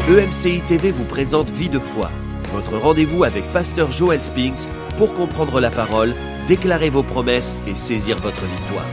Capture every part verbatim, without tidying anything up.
E M C I T V vous présente Vie de foi, votre rendez-vous avec Pasteur Joel Spinks pour comprendre la parole, déclarer vos promesses et saisir votre victoire.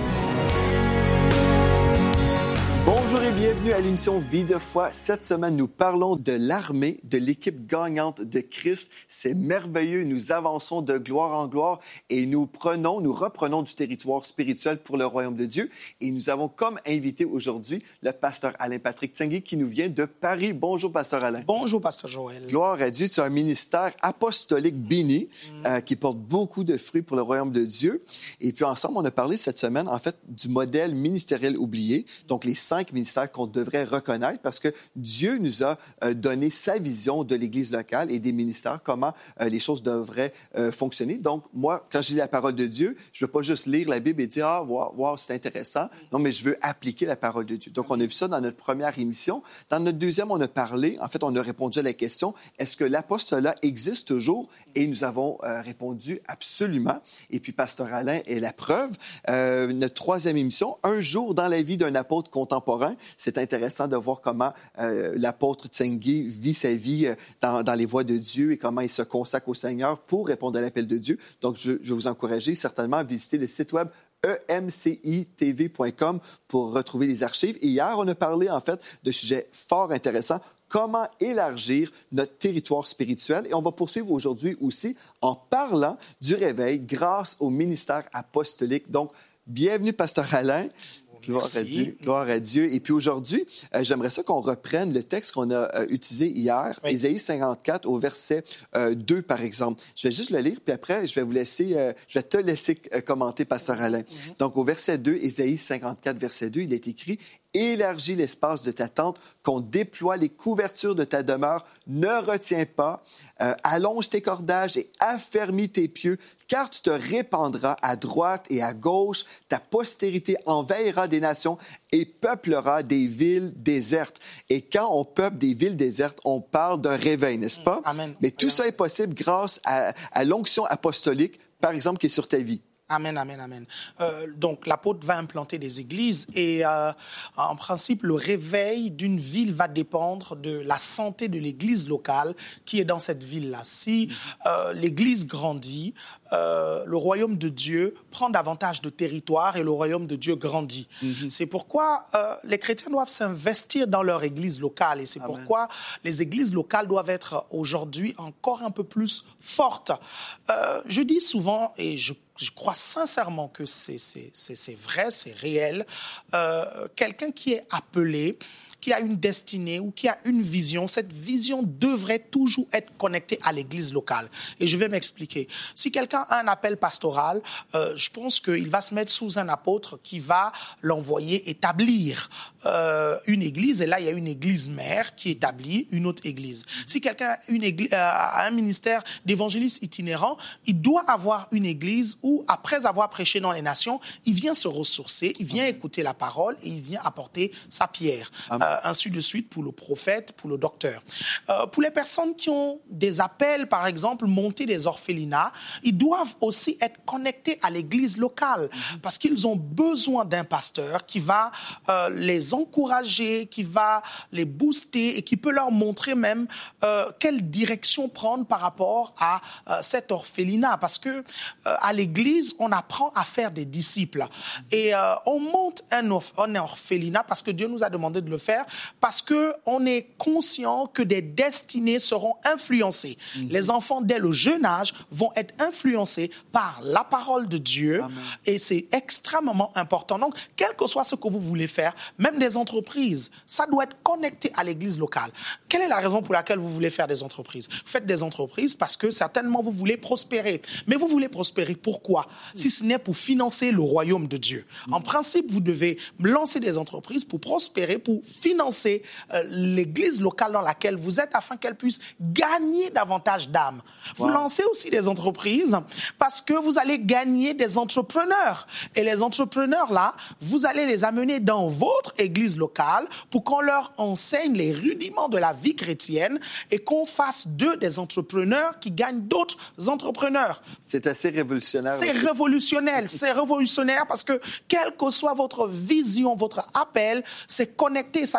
Bonjour et bienvenue à l'émission Vie de foi. Cette semaine, nous parlons de l'armée, de l'équipe gagnante de Christ. C'est merveilleux. Nous avançons de gloire en gloire et nous prenons, nous reprenons du territoire spirituel pour le royaume de Dieu. Et nous avons comme invité aujourd'hui le pasteur Alain-Patrick Tsengui qui nous vient de Paris. Bonjour, pasteur Alain. Bonjour, pasteur Joël. Gloire à Dieu. Tu as un ministère apostolique béni mm. euh, qui porte beaucoup de fruits pour le royaume de Dieu. Et puis ensemble, on a parlé cette semaine, en fait, du modèle ministériel oublié. Donc, les cinq ministères qu'on devrait reconnaître parce que Dieu nous a euh, donné sa vision de l'Église locale et des ministères, comment euh, les choses devraient euh, fonctionner. Donc, moi, quand je lis la parole de Dieu, je ne veux pas juste lire la Bible et dire « Ah, wow, wow, c'est intéressant ». Non, mais je veux appliquer la parole de Dieu. Donc, on a vu ça dans notre première émission. Dans notre deuxième, on a parlé, en fait, on a répondu à la question « Est-ce que l'apostolat existe toujours? » Et nous avons euh, répondu « Absolument ». Et puis, pasteur Alain est la preuve. Euh, notre troisième émission, « Un jour dans la vie d'un apôtre contemporain ». C'est intéressant de voir comment euh, l'apôtre Tsengui vit sa vie euh, dans, dans les voies de Dieu et comment il se consacre au Seigneur pour répondre à l'appel de Dieu. Donc, je, je vais vous encourager certainement à visiter le site web e m c i t v point com pour retrouver les archives. Et hier, on a parlé, en fait, de sujets fort intéressants. Comment élargir notre territoire spirituel. Et on va poursuivre aujourd'hui aussi en parlant du réveil grâce au ministère apostolique. Donc, bienvenue, pasteur Alain. Gloire à Dieu, gloire à Dieu. Et puis aujourd'hui, euh, j'aimerais ça qu'on reprenne le texte qu'on a euh, utilisé hier, oui. Ésaïe cinquante-quatre au verset euh, deux, par exemple. Je vais juste le lire, puis après, je vais vous laisser, euh, je vais te laisser euh, commenter, pasteur Alain. Mm-hmm. Donc, au verset deux, Ésaïe cinquante-quatre, verset deux, il est écrit « Élargis l'espace de ta tente, qu'on déploie les couvertures de ta demeure, ne retiens pas, euh, allonge tes cordages et affermis tes pieux, car tu te répandras à droite et à gauche, ta postérité envahira des nations et peuplera des villes désertes. » Et quand on peuple des villes désertes, on parle d'un réveil, n'est-ce pas? Amen. Mais tout Amen. Ça est possible grâce à, à l'onction apostolique, par exemple, qui est sur ta vie. Amen, amen, amen. Euh, donc, l'apôtre va implanter des églises et, euh, en principe, le réveil d'une ville va dépendre de la santé de l'église locale qui est dans cette ville-là. Si euh, l'église grandit, euh, le royaume de Dieu prend davantage de territoire et le royaume de Dieu grandit. Mm-hmm. C'est pourquoi euh, les chrétiens doivent s'investir dans leur église locale et c'est amen. Pourquoi les églises locales doivent être aujourd'hui encore un peu plus fortes. Euh, je dis souvent, et je Je crois sincèrement que c'est, c'est, c'est, c'est vrai, c'est réel. Euh, quelqu'un qui est appelé, qui a une destinée ou qui a une vision, cette vision devrait toujours être connectée à l'église locale. Et je vais m'expliquer. Si quelqu'un a un appel pastoral, euh, je pense qu'il va se mettre sous un apôtre qui va l'envoyer établir euh, une église. Et là, il y a une église mère qui établit une autre église. Si quelqu'un a, une église, euh, a un ministère d'évangéliste itinérant, il doit avoir une église où, après avoir prêché dans les nations, il vient se ressourcer, il vient écouter la parole et il vient apporter sa pierre. Amen. Euh, ainsi de suite pour le prophète, pour le docteur. Euh, pour les personnes qui ont des appels, par exemple, monter des orphelinats, ils doivent aussi être connectés à l'église locale mm-hmm. parce qu'ils ont besoin d'un pasteur qui va euh, les encourager, qui va les booster et qui peut leur montrer même euh, quelle direction prendre par rapport à euh, cet orphelinat. Parce que euh, à l'église, on apprend à faire des disciples et euh, on monte un, orph- un orphelinat parce que Dieu nous a demandé de le faire. Parce qu'on est conscient que des destinées seront influencées. Mm-hmm. Les enfants, dès le jeune âge, vont être influencés par la parole de Dieu. Amen. Et c'est extrêmement important. Donc, quel que soit ce que vous voulez faire, même des entreprises, ça doit être connecté à l'église locale. Quelle est la raison pour laquelle vous voulez faire des entreprises? Vous faites des entreprises parce que certainement vous voulez prospérer. Mais vous voulez prospérer pourquoi? Mm-hmm. Si ce n'est pour financer le royaume de Dieu. Mm-hmm. En principe, vous devez lancer des entreprises pour prospérer, pour financer euh, l'église locale dans laquelle vous êtes afin qu'elle puisse gagner davantage d'âmes. Wow. Vous lancez aussi des entreprises parce que vous allez gagner des entrepreneurs. Et les entrepreneurs, là, vous allez les amener dans votre église locale pour qu'on leur enseigne les rudiments de la vie chrétienne et qu'on fasse d'eux des entrepreneurs qui gagnent d'autres entrepreneurs. C'est assez révolutionnaire. C'est aussi. révolutionnaire. C'est révolutionnaire parce que quelle que soit votre vision, votre appel, c'est connecté. Ça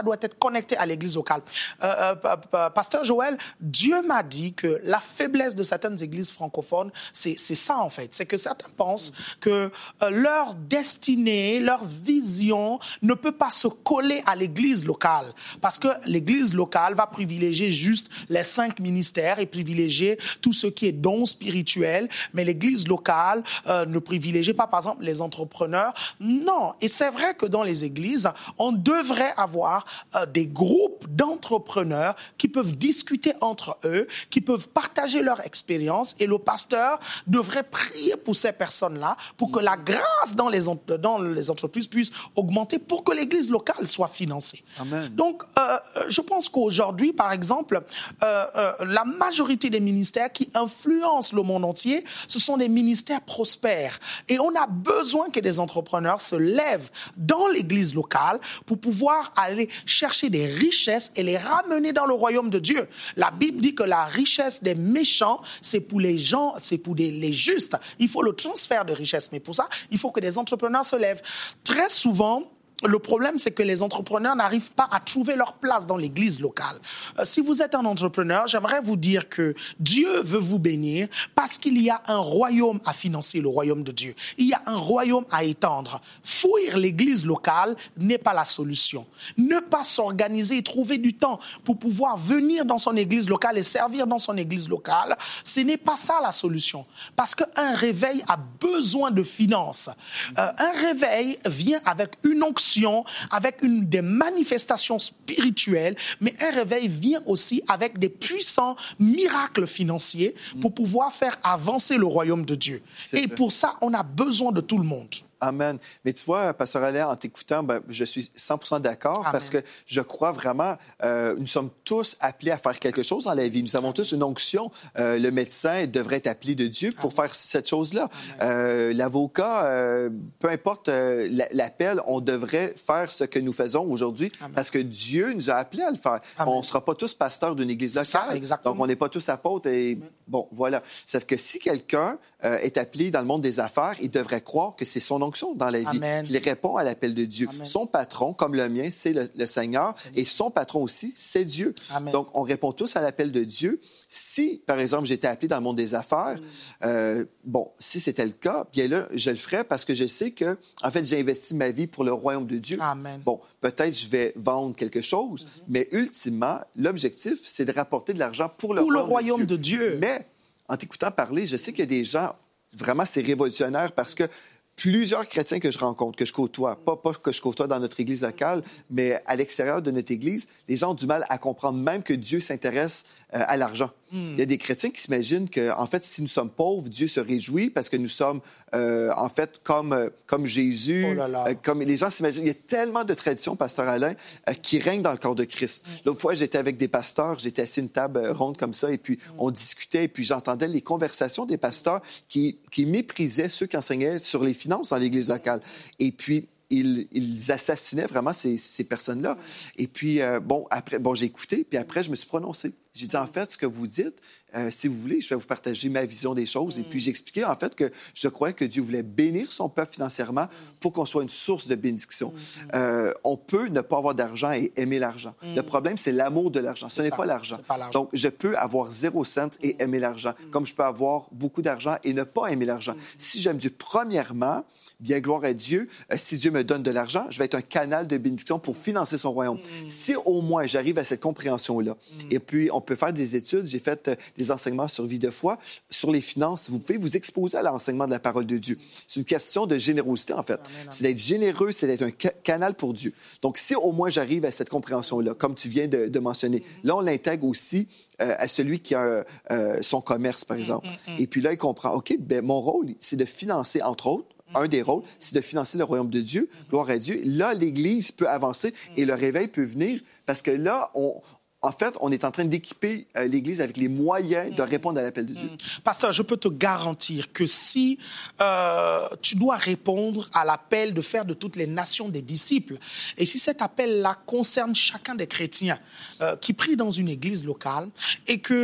ça doit être connecté à l'église locale. Euh, euh, Pasteur Joël, Dieu m'a dit que la faiblesse de certaines églises francophones, c'est, c'est ça en fait. C'est que certains pensent que euh, leur destinée, leur vision ne peut pas se coller à l'église locale. Parce que l'église locale va privilégier juste les cinq ministères et privilégier tout ce qui est don spirituel. Mais l'église locale euh, ne privilégie pas, par exemple, les entrepreneurs. Non. Et c'est vrai que dans les églises, on devrait avoir euh, des groupes d'entrepreneurs qui peuvent discuter entre eux, qui peuvent partager leur expérience. Et le pasteur devrait prier pour ces personnes-là, pour que la grâce dans les, dans les entreprises puisse augmenter, pour que l'église locale soit financée. Amen. Donc, euh, je pense qu'aujourd'hui, par exemple, euh, euh, la majorité des ministères qui influencent le monde entier, ce sont des ministères prospères. Et on a besoin que des entrepreneurs se lèvent dans l'église locale pour pouvoir aller chercher des richesses et les ramener dans le royaume de Dieu. La Bible dit que la richesse des méchants, c'est pour les gens, c'est pour des, les justes. Il faut le transfert de richesse. Mais pour ça, il faut que des entrepreneurs se lèvent. Très souvent, le problème, c'est que les entrepreneurs n'arrivent pas à trouver leur place dans l'église locale. Euh, si vous êtes un entrepreneur, j'aimerais vous dire que Dieu veut vous bénir parce qu'il y a un royaume à financer, le royaume de Dieu. Il y a un royaume à étendre. Fuir l'église locale n'est pas la solution. Ne pas s'organiser et trouver du temps pour pouvoir venir dans son église locale et servir dans son église locale, ce n'est pas ça la solution. Parce qu'un réveil a besoin de finances. Euh, un réveil vient avec une onction, avec une, des manifestations spirituelles, mais un réveil vient aussi avec des puissants miracles financiers pour pouvoir faire avancer le royaume de Dieu. C'est Et vrai. Pour ça, on a besoin de tout le monde. Amen. Mais tu vois, Pasteur Alain, en t'écoutant, ben, je suis cent pour cent d'accord. Amen. Parce que je crois vraiment, euh, nous sommes tous appelés à faire quelque chose dans la vie. Nous avons tous une onction. Euh, le médecin devrait être appelé de Dieu pour Amen. Faire cette chose-là. Euh, l'avocat, euh, peu importe euh, l'appel, on devrait faire ce que nous faisons aujourd'hui Amen. Parce que Dieu nous a appelés à le faire. Amen. On ne sera pas tous pasteurs d'une église locale. Ça, donc, on n'est pas tous apôtres. Et Amen. Bon, voilà. Sauf que si quelqu'un euh, est appelé dans le monde des affaires, il devrait croire que c'est son onction dans la vie. Amen. Il répond à l'appel de Dieu. Amen. Son patron, comme le mien, c'est le, le Seigneur. Seigneur. Et son patron aussi, c'est Dieu. Amen. Donc, on répond tous à l'appel de Dieu. Si, par exemple, j'étais appelé dans le monde des affaires, mm. euh, bon, si c'était le cas, bien là, je le ferais parce que je sais que, en fait, j'ai investi ma vie pour le royaume de Dieu. Amen. Bon, peut-être je vais vendre quelque chose, mm-hmm. mais ultimement, l'objectif, c'est de rapporter de l'argent pour le, pour royaume, le royaume de, de Dieu. Dieu. Mais, en t'écoutant parler, je sais qu'il y a des gens, vraiment, c'est révolutionnaire parce que plusieurs chrétiens que je rencontre, que je côtoie, pas, pas que je côtoie dans notre église locale, mais à l'extérieur de notre église, les gens ont du mal à comprendre même que Dieu s'intéresse euh, à l'argent. Mm. Il y a des chrétiens qui s'imaginent que, en fait, si nous sommes pauvres, Dieu se réjouit parce que nous sommes, euh, en fait, comme, euh, comme Jésus. Oh là là. Euh, comme les gens s'imaginent. Il y a tellement de traditions, Pasteur Alain, euh, qui règnent dans le corps de Christ. Mm. L'autre fois, j'étais avec des pasteurs, j'étais assis à une table ronde comme ça, et puis mm. on discutait, et puis j'entendais les conversations des pasteurs qui, qui méprisaient ceux qui enseignaient sur les finances dans l'église locale. Et puis, Ils, ils assassinaient vraiment ces, ces personnes-là. Et puis, euh, bon, après, bon, j'ai écouté, puis après, je me suis prononcé. J'ai dit, en fait, ce que vous dites, euh, si vous voulez, je vais vous partager ma vision des choses. Mm. Et puis, j'ai expliqué, en fait, que je croyais que Dieu voulait bénir son peuple financièrement mm. pour qu'on soit une source de bénédiction. Mm. Euh, on peut ne pas avoir d'argent et aimer l'argent. Mm. Le problème, c'est l'amour de l'argent. Ce n'est pas l'argent. pas l'argent. Donc, je peux avoir zéro cent et aimer l'argent, mm. comme je peux avoir beaucoup d'argent et ne pas aimer l'argent. Mm. Si j'aime Dieu, premièrement, bien gloire à Dieu, euh, si Dieu me donne de l'argent, je vais être un canal de bénédiction pour financer son royaume. Mm. Si au moins j'arrive à cette compréhension-là, mm. et puis on peut faire des études, j'ai fait euh, des enseignements sur Vie de foi, sur les finances, vous pouvez vous exposer à l'enseignement de la parole de Dieu. C'est une question de générosité, en fait. Amen, amen. C'est d'être généreux, c'est d'être un ca- canal pour Dieu. Donc, si au moins j'arrive à cette compréhension-là, comme tu viens de, de mentionner, mm. là, on l'intègre aussi euh, à celui qui a euh, son commerce, par exemple. Mm, mm, mm. Et puis là, il comprend, OK, ben, mon rôle, c'est de financer, entre autres, un des rôles, c'est de financer le royaume de Dieu, gloire à Dieu. Là, l'Église peut avancer et le réveil peut venir parce que là, on, en fait, on est en train d'équiper euh, l'Église avec les moyens de répondre à l'appel de Dieu. Pasteur, je peux te garantir que si euh, tu dois répondre à l'appel de faire de toutes les nations des disciples, et si cet appel-là concerne chacun des chrétiens euh, qui prient dans une Église locale et que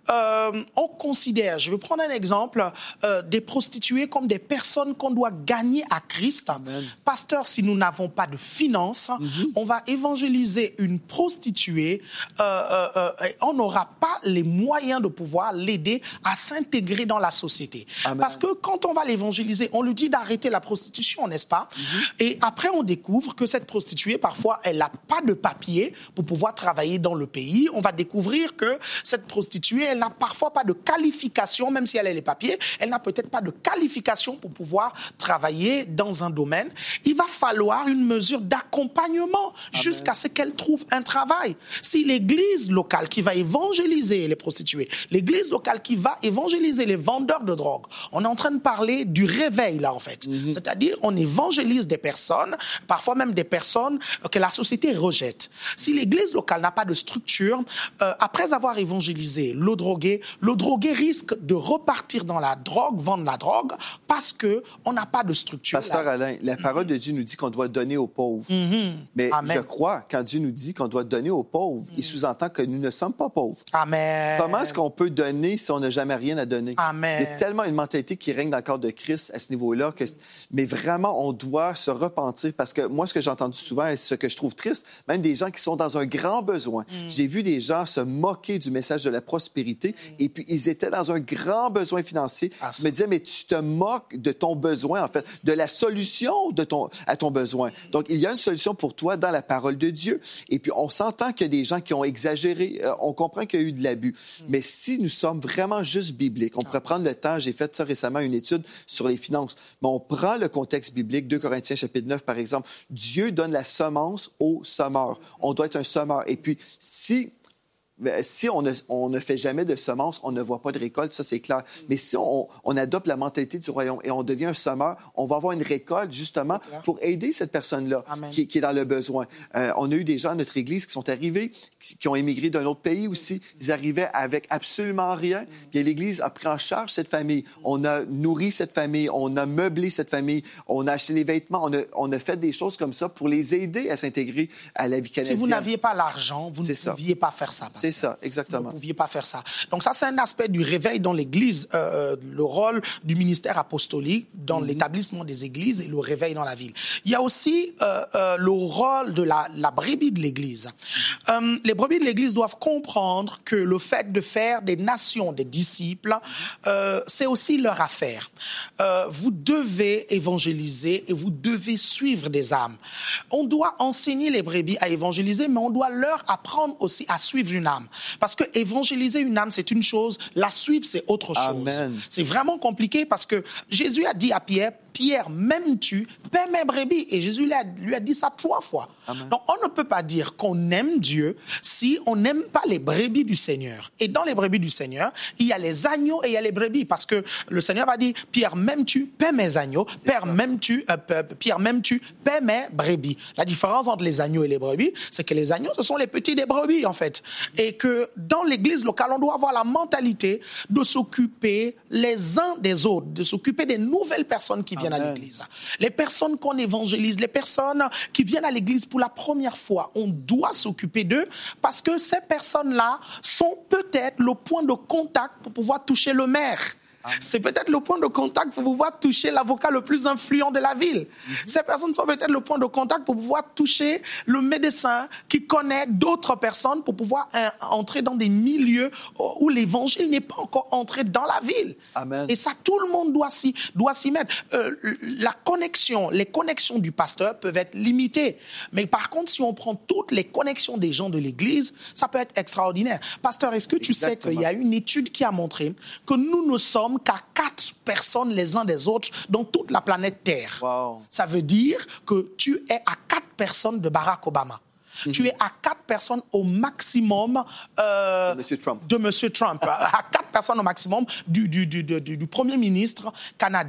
euh, on considère, je vais prendre un exemple, euh, des prostituées comme des personnes qu'on doit gagner à Christ. Amen. Pasteur, si nous n'avons pas de finances, mm-hmm. on va évangéliser une prostituée, euh, euh, euh, et on n'aura pas les moyens de pouvoir l'aider à s'intégrer dans la société. Amen. Parce que quand on va l'évangéliser, on lui dit d'arrêter la prostitution, n'est-ce pas? Mm-hmm. Et après, on découvre que cette prostituée, parfois, elle n'a pas de papier pour pouvoir travailler dans le pays. On va découvrir que cette prostituée, elle n'a parfois pas de qualification, même si elle a les papiers, elle n'a peut-être pas de qualification pour pouvoir travailler dans un domaine. Il va falloir une mesure d'accompagnement jusqu'à ce qu'elle trouve un travail. Si l'église locale qui va évangéliser les prostituées, l'église locale qui va évangéliser les vendeurs de drogue, on est en train de parler du réveil là en fait. Mm-hmm. C'est-à-dire on évangélise des personnes, parfois même des personnes que la société rejette. Si l'église locale n'a pas de structure, euh, après avoir évangélisé le drogué, le drogué risque de repartir dans la drogue, vendre la drogue, parce qu'on n'a pas de structure. Pasteur Alain, la parole mm-hmm. de Dieu nous dit qu'on doit donner aux pauvres. Mm-hmm. Mais Amen. je crois, quand Dieu nous dit qu'on doit donner aux pauvres, mm-hmm. il sous-entend que nous ne sommes pas pauvres. Amen. Comment est-ce qu'on peut donner si on n'a jamais rien à donner? Amen. Il y a tellement une mentalité qui règne dans le corps de Christ à ce niveau-là. Que... Mais vraiment, on doit se repentir parce que moi, ce que j'ai entendu souvent et ce que je trouve triste, même des gens qui sont dans un grand besoin. Mm. J'ai vu des gens se moquer du message de la prospérité mm. et puis ils étaient dans un grand besoin financier. Ah, je me disais, mais tu te moques de ton besoin, en fait, de la solution de ton, à ton besoin. Mm. Donc, il y a une solution pour toi dans la parole de Dieu. Et puis, on s'entend qu'il y a des gens qui ont exagéré. Euh, on comprend qu'il y a eu de l'abus. Mm. Mais si nous sommes vraiment juste bibliques, on pourrait prendre le temps, j'ai fait ça récemment, une étude sur les finances, mais on prend le contexte biblique, deux Corinthiens chapitre neuf, par exemple. Dieu donne la semence au semeur. On doit être un semeur. Et puis, si... Si on ne, on ne fait jamais de semences, on ne voit pas de récolte, ça c'est clair. Mais si on, on adopte la mentalité du royaume et on devient un semeur, on va avoir une récolte justement pour aider cette personne-là qui, qui est dans le besoin. Euh, on a eu des gens à notre église qui sont arrivés, qui, qui ont émigré d'un autre pays aussi. Ils arrivaient avec absolument rien. Puis l'église a pris en charge cette famille. On a nourri cette famille, on a meublé cette famille, on a acheté les vêtements, on a, on a fait des choses comme ça pour les aider à s'intégrer à la vie canadienne. Si vous n'aviez pas l'argent, vous c'est ne ça. pouviez pas faire ça. C'est ça, exactement. Vous ne pouviez pas faire ça. Donc ça, c'est un aspect du réveil dans l'Église, euh, le rôle du ministère apostolique dans mm-hmm. l'établissement des églises et le réveil dans la ville. Il y a aussi euh, euh, le rôle de la, la brebis de l'Église. Euh, les brebis de l'Église doivent comprendre que le fait de faire des nations des disciples, euh, c'est aussi leur affaire. Euh, vous devez évangéliser et vous devez suivre des âmes. On doit enseigner les brebis à évangéliser, mais on doit leur apprendre aussi à suivre une âme. Parce que évangéliser une âme, c'est une chose, la suivre, c'est autre chose. Amen. C'est vraiment compliqué parce que Jésus a dit à Pierre, Pierre, m'aimes-tu? Paie mes brebis. Et Jésus lui a, lui a dit ça trois fois. Amen. Donc, on ne peut pas dire qu'on aime Dieu si on n'aime pas les brebis du Seigneur. Et dans les brebis du Seigneur, il y a les agneaux et il y a les brebis. Parce que le Seigneur va dire, Pierre, m'aimes-tu? Paie mes agneaux. Pierre, m'aimes-tu? Euh, Pierre, m'aimes-tu? Paie mes brebis. La différence entre les agneaux et les brebis, c'est que les agneaux, ce sont les petits des brebis, en fait. Et que dans l'église locale, on doit avoir la mentalité de s'occuper les uns des autres, de s'occuper des nouvelles personnes qui viennent Amen. À l'église. Les personnes qu'on évangélise, les personnes qui viennent à l'église pour la première fois, on doit s'occuper d'eux parce que ces personnes-là sont peut-être le point de contact pour pouvoir toucher le maire. Amen. C'est peut-être le point de contact pour pouvoir toucher l'avocat le plus influent de la ville. Mm-hmm. Ces personnes sont peut-être le point de contact pour pouvoir toucher le médecin qui connaît d'autres personnes pour pouvoir euh, entrer dans des milieux où l'évangile n'est pas encore entré dans la ville. Amen. Et ça, tout le monde doit s'y, doit s'y mettre. Euh, la connexion, les connexions du pasteur peuvent être limitées. Mais par contre, si on prend toutes les connexions des gens de l'église, ça peut être extraordinaire. Pasteur, est-ce que tu Exactement. Sais qu'il y a une étude qui a montré que nous ne sommes qu'à quatre personnes les uns des autres dans toute la planète Terre. Wow. Ça veut dire que tu es à quatre personnes de Barack Obama. Mm-hmm. Tu es à quatre personnes au maximum euh, de M. Trump. De M. Trump. À quatre personnes au maximum du, du, du, du, du Premier ministre canadien.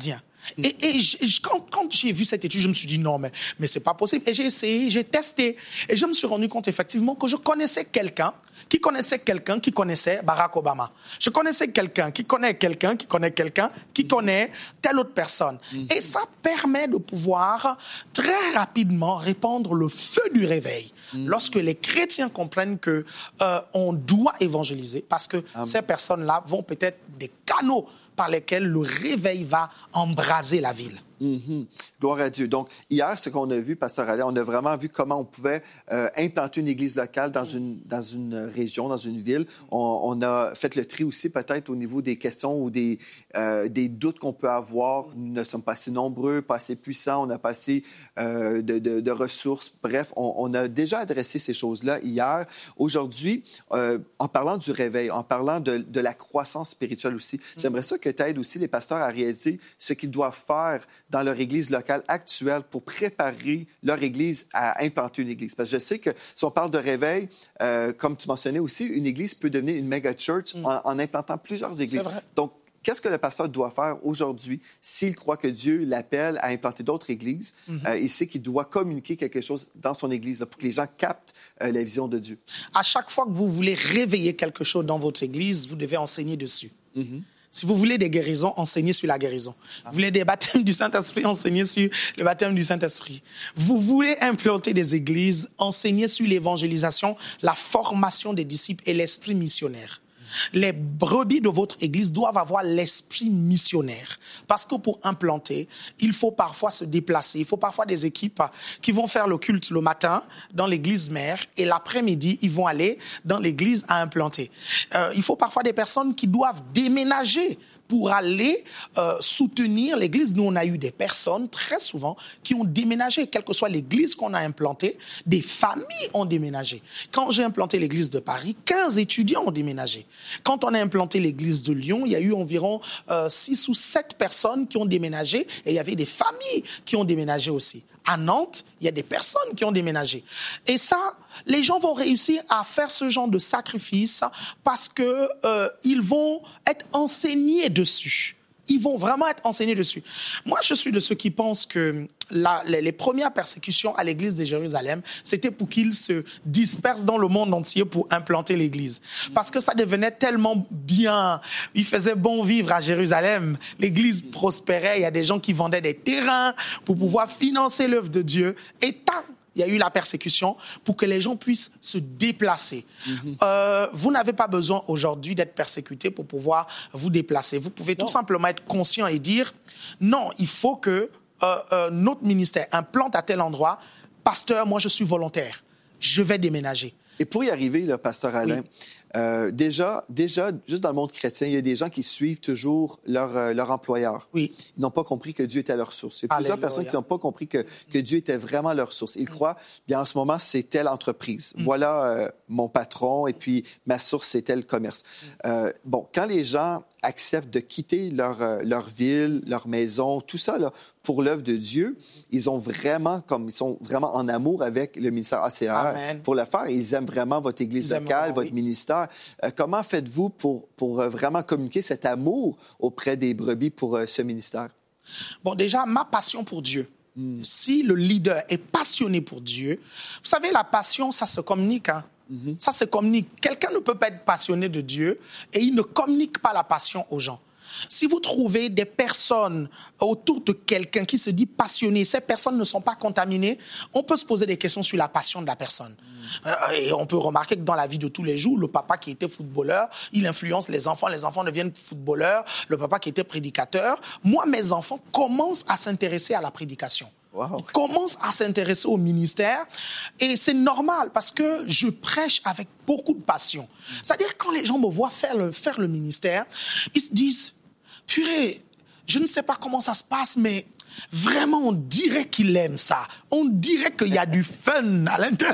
Et, et j- j- quand, quand j'ai vu cette étude, je me suis dit non, mais, mais c'est pas possible. Et j'ai essayé, j'ai testé. Et je me suis rendu compte effectivement que je connaissais quelqu'un qui connaissait quelqu'un qui connaissait Barack Obama. Je connaissais quelqu'un qui connaît quelqu'un qui connaît quelqu'un qui connaît telle autre personne. Et ça permet de pouvoir très rapidement répandre le feu du réveil. Lorsque les chrétiens comprennent que euh, on doit évangéliser, parce que Amen. Ces personnes-là vont peut-être des canaux par lesquels le réveil va embraser la ville. Mm-hmm. Gloire à Dieu. Donc, hier, ce qu'on a vu, Pasteur Alain, on a vraiment vu comment on pouvait euh, implanter une église locale dans une, dans une région, dans une ville. On, on a fait le tri aussi peut-être au niveau des questions ou des, euh, des doutes qu'on peut avoir. Nous ne sommes pas assez nombreux, pas assez puissants, on n'a pas assez euh, de, de, de ressources. Bref, on, on a déjà adressé ces choses-là hier. Aujourd'hui, euh, en parlant du réveil, en parlant de, de la croissance spirituelle aussi, mm-hmm. j'aimerais ça que tu aides aussi les pasteurs à réaliser ce qu'ils doivent faire dans leur église locale actuelle pour préparer leur église à implanter une église. Parce que je sais que si on parle de réveil, euh, comme tu mentionnais aussi, une église peut devenir une méga church mm. en, en implantant plusieurs églises. C'est vrai. Donc, qu'est-ce que le pasteur doit faire aujourd'hui s'il croit que Dieu l'appelle à implanter d'autres églises? Mm-hmm. Euh, il sait qu'il doit communiquer quelque chose dans son église là, pour que les gens captent euh, la vision de Dieu. À chaque fois que vous voulez réveiller quelque chose dans votre église, vous devez enseigner dessus. Mm-hmm. Si vous voulez des guérisons, enseignez sur la guérison. Vous voulez des baptêmes du Saint-Esprit, enseignez sur le baptême du Saint-Esprit. Vous voulez implanter des églises, enseignez sur l'évangélisation, la formation des disciples et l'esprit missionnaire. Les brebis de votre église doivent avoir l'esprit missionnaire. Parce que pour implanter, il faut parfois se déplacer. Il faut parfois des équipes qui vont faire le culte le matin dans l'église mère et l'après-midi, ils vont aller dans l'église à implanter. Euh, il faut parfois des personnes qui doivent déménager pour aller euh, soutenir l'église. Nous, on a eu des personnes, très souvent, qui ont déménagé, quelle que soit l'église qu'on a implantée. Des familles ont déménagé. Quand j'ai implanté l'église de Paris, quinze étudiants ont déménagé. Quand on a implanté l'église de Lyon, il y a eu environ euh, six ou sept personnes qui ont déménagé et il y avait des familles qui ont déménagé aussi. À Nantes, il y a des personnes qui ont déménagé. Et ça, les gens vont réussir à faire ce genre de sacrifice parce qu'ils euh, vont être enseignés dessus. Ils vont vraiment être enseignés dessus. Moi, je suis de ceux qui pensent que la, les, les premières persécutions à l'église de Jérusalem, c'était pour qu'ils se dispersent dans le monde entier pour implanter l'église. Parce que ça devenait tellement bien. Il faisait bon vivre à Jérusalem. L'église prospérait. Il y a des gens qui vendaient des terrains pour pouvoir financer l'œuvre de Dieu. Et tant il y a eu la persécution pour que les gens puissent se déplacer. Mm-hmm. Euh, vous n'avez pas besoin aujourd'hui d'être persécuté pour pouvoir vous déplacer. Vous pouvez non. tout simplement être conscient et dire non, il faut que euh, euh, notre ministère implante à tel endroit. Pasteur, moi je suis volontaire. Je vais déménager. Et pour y arriver, là, Pasteur Alain, oui. euh, déjà, déjà, juste dans le monde chrétien, il y a des gens qui suivent toujours leur, euh, leur employeur. Oui. Ils n'ont pas compris que Dieu était leur source. Il y a plusieurs Alléluia. Personnes qui n'ont pas compris que, que Dieu était vraiment leur source. Ils mm. croient, bien en ce moment, c'est telle entreprise. Mm. Voilà euh, mon patron et puis ma source, c'est tel commerce. Mm. Euh, bon, quand les gens acceptent de quitter leur, euh, leur ville, leur maison, tout ça, là, pour l'œuvre de Dieu, ils ont vraiment, comme ils sont vraiment en amour avec le ministère A C R Amen. Pour le faire. Ils aiment vraiment votre église ils locale, aiment, votre oui. ministère. Euh, comment faites-vous pour, pour euh, vraiment communiquer cet amour auprès des brebis pour euh, ce ministère? Bon, déjà, ma passion pour Dieu. Mm. Si le leader est passionné pour Dieu, vous savez, la passion, ça se communique, hein? Mm-hmm. Ça se communique. Quelqu'un ne peut pas être passionné de Dieu et il ne communique pas la passion aux gens. Si vous trouvez des personnes autour de quelqu'un qui se dit passionné, ces personnes ne sont pas contaminées, on peut se poser des questions sur la passion de la personne. Mm. Euh, et on peut remarquer que dans la vie de tous les jours, le papa qui était footballeur, il influence les enfants, les enfants deviennent footballeurs, le papa qui était prédicateur. Moi, mes enfants commencent à s'intéresser à la prédication. Wow. Ils commencent à s'intéresser au ministère et c'est normal parce que je prêche avec beaucoup de passion. C'est-à-dire quand les gens me voient faire le, faire le ministère, ils se disent « Purée, je ne sais pas comment ça se passe, mais vraiment on dirait qu'il aime ça. On dirait qu'il y a du fun à l'intérieur. »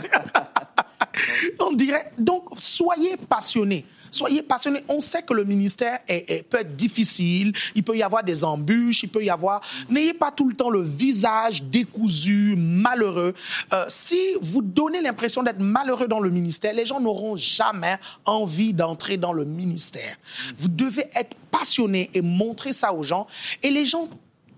On dirait, donc soyez passionnés. Soyez passionnés. On sait que le ministère est, est, peut être difficile, il peut y avoir des embûches, il peut y avoir... N'ayez pas tout le temps le visage décousu, malheureux. Euh, si vous donnez l'impression d'être malheureux dans le ministère, les gens n'auront jamais envie d'entrer dans le ministère. Vous devez être passionné et montrer ça aux gens. Et les gens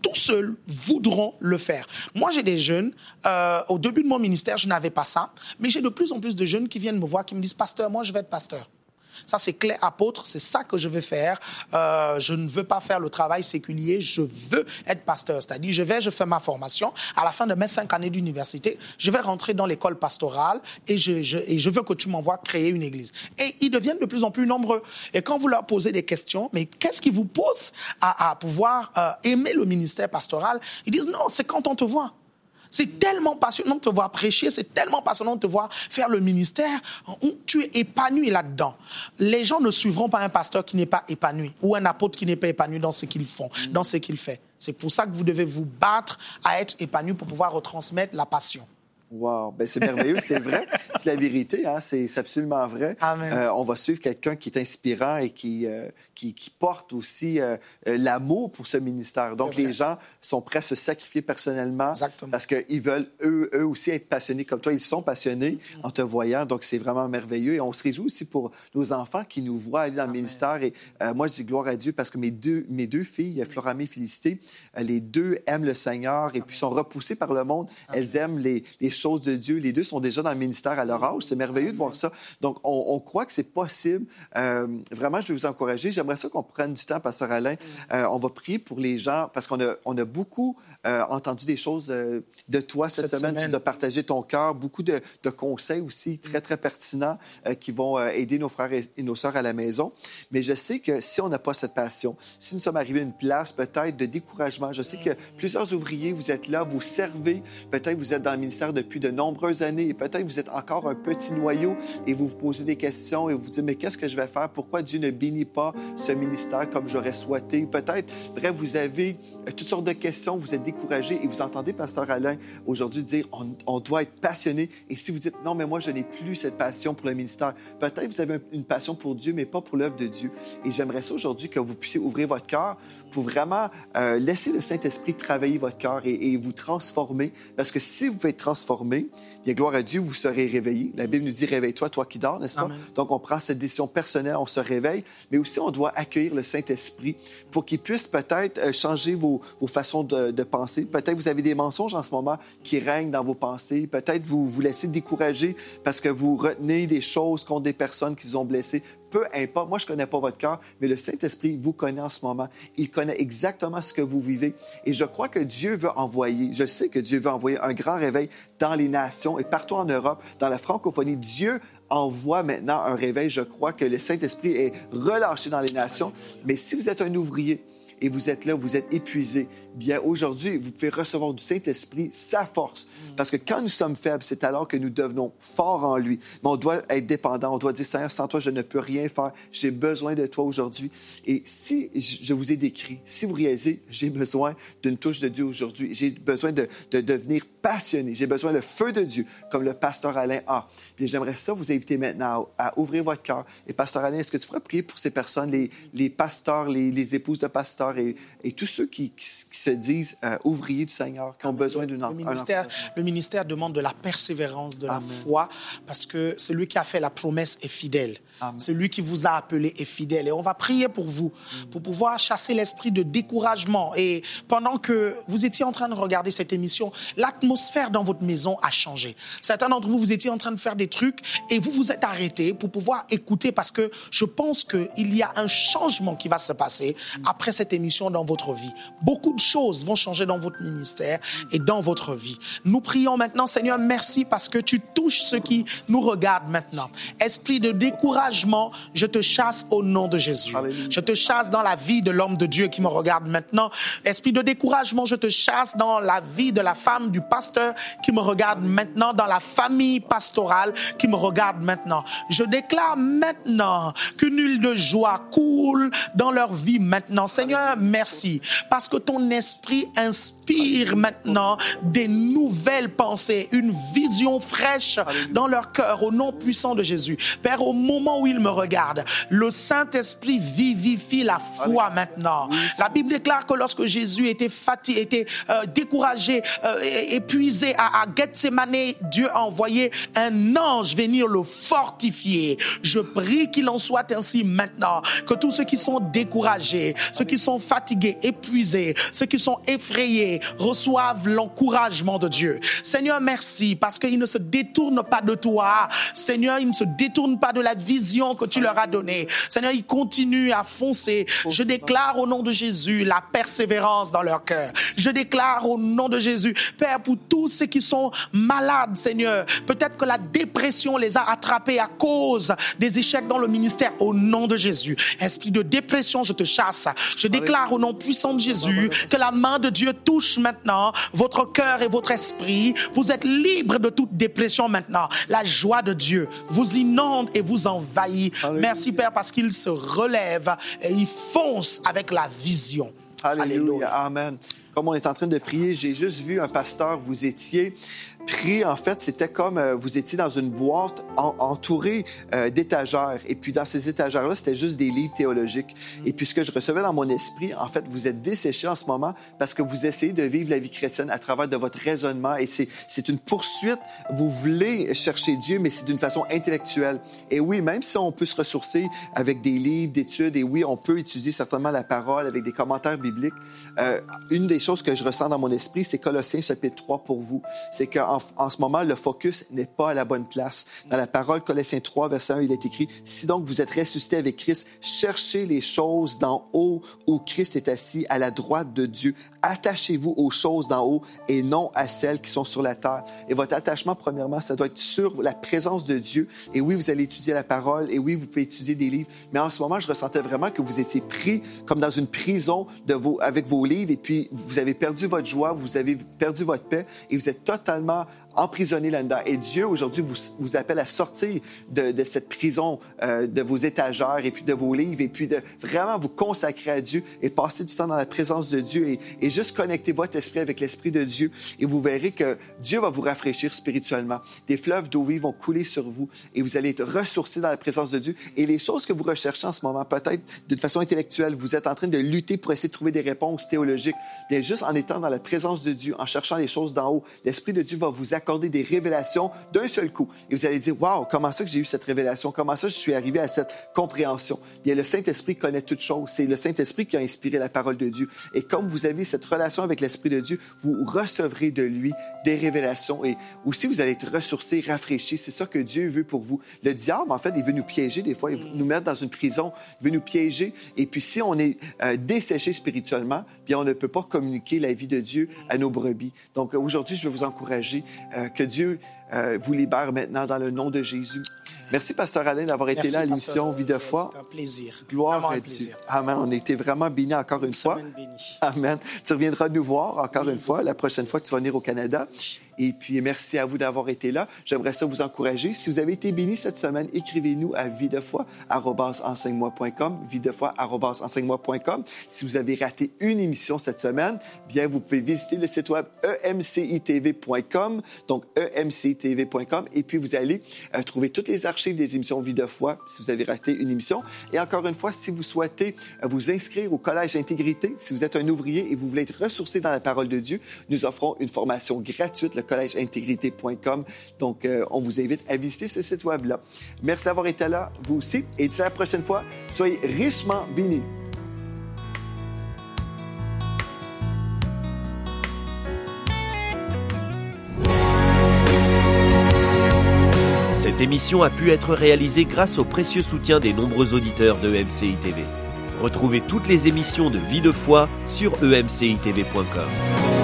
tout seuls voudront le faire. Moi, j'ai des jeunes, euh, au début de mon ministère, je n'avais pas ça, mais j'ai de plus en plus de jeunes qui viennent me voir, qui me disent « Pasteur, moi, je vais être pasteur. » Ça, c'est clair, apôtre, c'est ça que je vais faire. Euh, je ne veux pas faire le travail séculier, je veux être pasteur. C'est-à-dire, je vais, je fais ma formation. À la fin de mes cinq années d'université, je vais rentrer dans l'école pastorale et je, je, et je veux que tu m'envoies créer une église. Et ils deviennent de plus en plus nombreux. Et quand vous leur posez des questions, mais qu'est-ce qui vous pousse à, à pouvoir euh, aimer le ministère pastoral? Ils disent, non, c'est quand on te voit. C'est tellement passionnant de te voir prêcher, c'est tellement passionnant de te voir faire le ministère où tu es épanoui là-dedans. Les gens ne suivront pas un pasteur qui n'est pas épanoui ou un apôtre qui n'est pas épanoui dans ce qu'ils font, mmh. dans ce qu'il fait. C'est pour ça que vous devez vous battre à être épanoui pour pouvoir retransmettre la passion. Wow, ben c'est merveilleux, c'est vrai, c'est la vérité, hein? c'est, c'est absolument vrai. Euh, on va suivre quelqu'un qui est inspirant et qui, euh, qui, qui porte aussi euh, l'amour pour ce ministère. Donc les gens sont prêts à se sacrifier personnellement. Exactement. Parce qu'ils veulent eux, eux aussi être passionnés comme toi. Ils sont passionnés mm-hmm. en te voyant, donc c'est vraiment merveilleux. Et on se réjouit aussi pour nos enfants qui nous voient aller dans Amen. Le ministère. Et euh, moi, je dis gloire à Dieu parce que mes deux, mes deux filles, Floramé et Félicité, euh, les deux aiment le Seigneur et Amen. Puis sont repoussées par le monde. Amen. Elles aiment les, les choses de Dieu. Les deux sont déjà dans le ministère à leur âge. C'est merveilleux Amen. De voir ça. Donc, on, on croit que c'est possible. Euh, vraiment, je vais vous encourager. J'aimerais ça qu'on prenne du temps, Pasteur Alain. Euh, on va prier pour les gens parce qu'on a, on a beaucoup euh, entendu des choses euh, de toi cette, cette semaine. semaine. Tu nous as partagé ton cœur. Beaucoup de, de conseils aussi très, très pertinents euh, qui vont euh, aider nos frères et, et nos sœurs à la maison. Mais je sais que si on n'a pas cette passion, si nous sommes arrivés à une place peut-être de découragement, je sais que plusieurs ouvriers, vous êtes là, vous servez. Peut-être vous êtes dans le ministère depuis de nombreuses années et peut-être vous êtes encore un petit noyau et vous vous posez des questions et vous vous dites, mais qu'est-ce que je vais faire? Pourquoi Dieu ne bénit pas ce ministère comme j'aurais souhaité? Peut-être, bref, vous avez toutes sortes de questions, vous êtes découragé et vous entendez Pasteur Alain aujourd'hui dire, on, on doit être passionné. Et si vous dites, non, mais moi, je n'ai plus cette passion pour le ministère, peut-être vous avez une passion pour Dieu, mais pas pour l'œuvre de Dieu. Et j'aimerais ça aujourd'hui que vous puissiez ouvrir votre cœur pour vraiment euh, laisser le Saint-Esprit travailler votre cœur et, et vous transformer. Parce que si vous pouvez être transformé, bien, gloire à Dieu, vous serez réveillé. La Bible nous dit, réveille-toi, toi qui dors, n'est-ce pas? Amen. Donc, on prend cette décision personnelle, on se réveille, mais aussi on doit accueillir le Saint-Esprit pour qu'il puisse peut-être changer vos, vos façons de, de penser. Peut-être vous avez des mensonges en ce moment qui règnent dans vos pensées. Peut-être vous vous laissez décourager parce que vous retenez des choses contre des personnes qui vous ont blessé. Peu importe, moi je ne connais pas votre cœur, mais le Saint-Esprit vous connaît en ce moment. Il connaît exactement ce que vous vivez. Et je crois que Dieu veut envoyer, je sais que Dieu veut envoyer un grand réveil dans les nations et partout en Europe, dans la francophonie. Dieu envoie maintenant un réveil. Je crois que le Saint-Esprit est relâché dans les nations. Mais si vous êtes un ouvrier et vous êtes là, vous êtes épuisé, bien aujourd'hui, vous pouvez recevoir du Saint-Esprit sa force. Parce que quand nous sommes faibles, c'est alors que nous devenons forts en lui. Mais on doit être dépendant. On doit dire, Seigneur, sans toi, je ne peux rien faire. J'ai besoin de toi aujourd'hui. Et si je vous ai décrit, si vous réalisez, j'ai besoin d'une touche de Dieu aujourd'hui. J'ai besoin de, de devenir passionné. J'ai besoin du feu de Dieu, comme le pasteur Alain a. Puis j'aimerais ça vous inviter maintenant à, à ouvrir votre cœur. Et pasteur Alain, est-ce que tu pourrais prier pour ces personnes, les, les pasteurs, les, les épouses de pasteurs et, et tous ceux qui, qui, qui se disent euh, ouvriers du Seigneur, qui ont besoin d'une le ministère, le ministère demande de la persévérance, de Amen. La foi, parce que celui qui a fait la promesse est fidèle. Amen. Celui qui vous a appelé est fidèle. Et on va prier pour vous, mm. pour pouvoir chasser l'esprit de découragement. Et pendant que vous étiez en train de regarder cette émission, l'atmosphère dans votre maison a changé. Certains d'entre vous, vous étiez en train de faire des trucs et vous vous êtes arrêtés pour pouvoir écouter, parce que je pense qu'il y a un changement qui va se passer mm. après cette émission dans votre vie. Beaucoup de choses vont changer dans votre ministère et dans votre vie. Nous prions maintenant, Seigneur, merci parce que tu touches ceux qui nous regardent maintenant. Esprit de découragement, je te chasse au nom de Jésus. Alléluia. Je te chasse dans la vie de l'homme de Dieu qui me regarde maintenant. Esprit de découragement, je te chasse dans la vie de la femme du pasteur qui me regarde maintenant, dans la famille pastorale qui me regarde maintenant. Je déclare maintenant qu'une huile de joie coule dans leur vie maintenant. Seigneur, merci parce que ton esprit inspire maintenant des nouvelles pensées, une vision fraîche dans leur cœur au nom puissant de Jésus. Père, au moment où ils me regardent, le Saint-Esprit vivifie la foi maintenant. La Bible déclare que lorsque Jésus était fatigué, était euh, découragé, euh, épuisé à, à Gethsémane, Dieu a envoyé un ange venir le fortifier. Je prie qu'il en soit ainsi maintenant, que tous ceux qui sont découragés, ceux qui sont sont fatigués, épuisés, ceux qui sont effrayés, reçoivent l'encouragement de Dieu. Seigneur, merci parce qu'ils ne se détournent pas de toi. Seigneur, ils ne se détournent pas de la vision que tu leur as donnée. Seigneur, ils continuent à foncer. Je déclare au nom de Jésus la persévérance dans leur cœur. Je déclare au nom de Jésus, Père, pour tous ceux qui sont malades, Seigneur, peut-être que la dépression les a attrapés à cause des échecs dans le ministère. Au nom de Jésus, esprit de dépression, je te chasse. Je déclare au nom puissant de Jésus que la main de Dieu touche maintenant votre cœur et votre esprit. Vous êtes libre de toute dépression maintenant. La joie de Dieu vous inonde et vous envahit. Alléluia. Merci Père parce qu'il se relève et il fonce avec la vision. Alléluia. Alléluia. Amen. Comme on est en train de prier, j'ai juste vu un pasteur, vous étiez pris, en fait, c'était comme euh, vous étiez dans une boîte en, entourée euh, d'étagères. Et puis, dans ces étagères-là, c'était juste des livres théologiques. Mm. Et puis, ce que je recevais dans mon esprit, en fait, vous êtes desséché en ce moment parce que vous essayez de vivre la vie chrétienne à travers de votre raisonnement. Et c'est, c'est une poursuite. Vous voulez chercher Dieu, mais c'est d'une façon intellectuelle. Et oui, même si on peut se ressourcer avec des livres d'études, et oui, on peut étudier certainement la parole avec des commentaires bibliques, euh, une des choses que je ressens dans mon esprit, c'est Colossiens chapitre trois pour vous. C'est que En, en ce moment, le focus n'est pas à la bonne place. Dans la parole, Colossiens trois, verset un, il est écrit « Si donc vous êtes ressuscités avec Christ, cherchez les choses d'en haut où Christ est assis à la droite de Dieu. Attachez-vous aux choses d'en haut et non à celles qui sont sur la terre. » Et votre attachement, premièrement, ça doit être sur la présence de Dieu. Et oui, vous allez étudier la parole. Et oui, vous pouvez étudier des livres. Mais en ce moment, je ressentais vraiment que vous étiez pris comme dans une prison de vos, avec vos livres. Et puis, vous avez perdu votre joie, vous avez perdu votre paix. Et vous êtes totalement emprisonné là-dedans. Et Dieu, aujourd'hui, vous, vous appelle à sortir de, de cette prison, euh, de vos étagères et puis de vos livres, et puis de vraiment vous consacrer à Dieu et passer du temps dans la présence de Dieu et, et juste connecter votre esprit avec l'Esprit de Dieu. Et vous verrez que Dieu va vous rafraîchir spirituellement. Des fleuves d'eau vive vont couler sur vous et vous allez être ressourcés dans la présence de Dieu. Et les choses que vous recherchez en ce moment, peut-être d'une façon intellectuelle, vous êtes en train de lutter pour essayer de trouver des réponses théologiques. Bien, juste en étant dans la présence de Dieu, en cherchant les choses d'en haut, l'Esprit de Dieu va vous accorder des révélations d'un seul coup. Et vous allez dire, waouh, comment ça que j'ai eu cette révélation? Comment ça je suis arrivé à cette compréhension? Bien, le Saint-Esprit connaît toutes choses. C'est le Saint-Esprit qui a inspiré la parole de Dieu. Et comme vous avez cette relation avec l'Esprit de Dieu, vous recevrez de lui des révélations. Et aussi, vous allez être ressourcés, rafraîchis. C'est ça que Dieu veut pour vous. Le diable, en fait, il veut nous piéger des fois. Il veut nous mettre dans une prison. Il veut nous piéger. Et puis, si on est euh, desséché spirituellement, bien, on ne peut pas communiquer la vie de Dieu à nos brebis. Donc, aujourd'hui, je veux vous encourager euh, que Dieu euh, vous libère maintenant dans le nom de Jésus. Merci, Pasteur Alain, d'avoir été Merci, là à l'émission Vie de foi. C'est un plaisir. Gloire à Dieu. Plaisir. Amen. On a été vraiment bénis encore une, une fois. Bénie. Amen. Tu reviendras nous voir encore oui, une fois, la prochaine fois que tu vas venir au Canada. Et puis, merci à vous d'avoir été là. J'aimerais ça vous encourager. Si vous avez été bénis cette semaine, écrivez-nous à vie de foi arobase enseigne-moi point com, vie de foi arobase enseigne-moi point com. Si vous avez raté une émission cette semaine, bien, vous pouvez visiter le site web e m c i t v point com, donc e m c i t v point com, et puis vous allez euh, trouver toutes les archives des émissions Vie de foi si vous avez raté une émission. Et encore une fois, si vous souhaitez euh, vous inscrire au Collège Intégrité, si vous êtes un ouvrier et vous voulez être ressourcé dans la parole de Dieu, nous offrons une formation gratuite, le collège intégrité point com. Donc, euh, on vous invite à visiter ce site web-là. Merci d'avoir été là, vous aussi. Et d'ici la prochaine fois, soyez richement bénis. Cette émission a pu être réalisée grâce au précieux soutien des nombreux auditeurs de E M C I T V. Retrouvez toutes les émissions de Vie de foi sur e m c i t v point com.